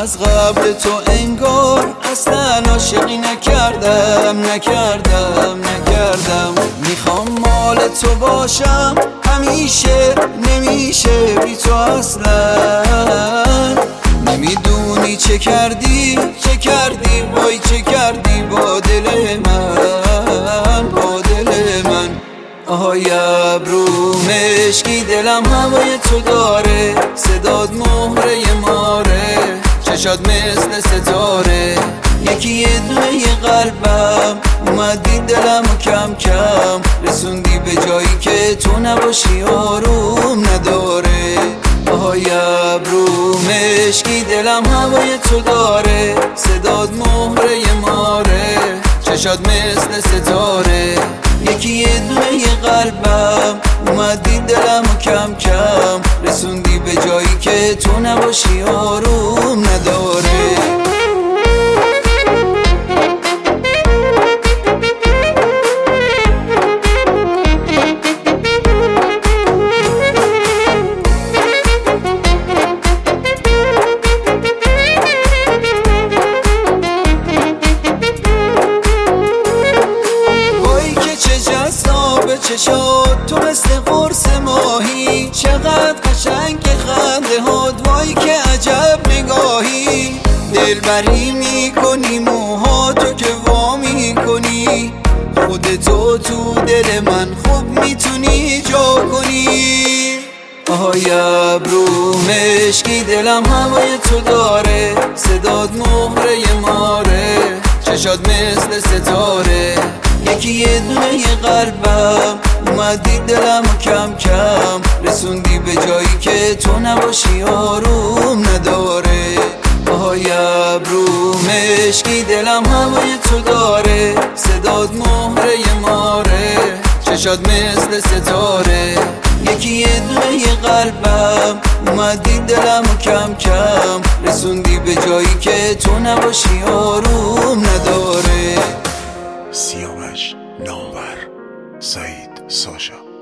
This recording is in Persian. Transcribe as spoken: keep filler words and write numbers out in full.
از قبل تو انگار اصلا عاشقی نکردم نکردم نکردم میخوام مال تو باشم همیشه، نمیشه بی تو اصلا. نمیدونی چه کردی چه کردی وای چه کردی با دل من با دل من. آهای ابرو مشکی دلم هوای تو داره، صداد مهره ماره، چشات مثل ستاره، یکی یه دونه یه قلبم اومدی دلمو کم کم رسوندی به جایی که تو نباشی آروم نداره. آهای ابرو مشکی دلم هوای تو داره، صداد مهره ماره، چشات مثل ستاره، یکی یه دونه یه قلبم اومدی دلمو کم کم رسوندی به جایی که تو نباشی آروم نداره. چشات تو مثل قرص ماهی، چقدر قشنگ خنده هات وای که عجب نگاهی، دلبری میکنی موهاتو که وا میکنی، خودتو تو دل من خوب میتونی جا کنی. آهای ابرو مشکی دلم هوای تو داره، صداد مهره ماره، چشات مثل ستاره، یکی یه دونه یه قلبم اومدی دلمو کم کم رسوندی به جایی که تو نباشی آروم نداره. آهای ابرو مشکی دلم هوای تو داره، صداد مهره ماره، چشات مثل ستاره، یکی یه دونه یه قلبم اومدی دلمو کم کم رسوندی به جایی که تو نباشی آروم نداره. سیاوش نامور سعید ساشا.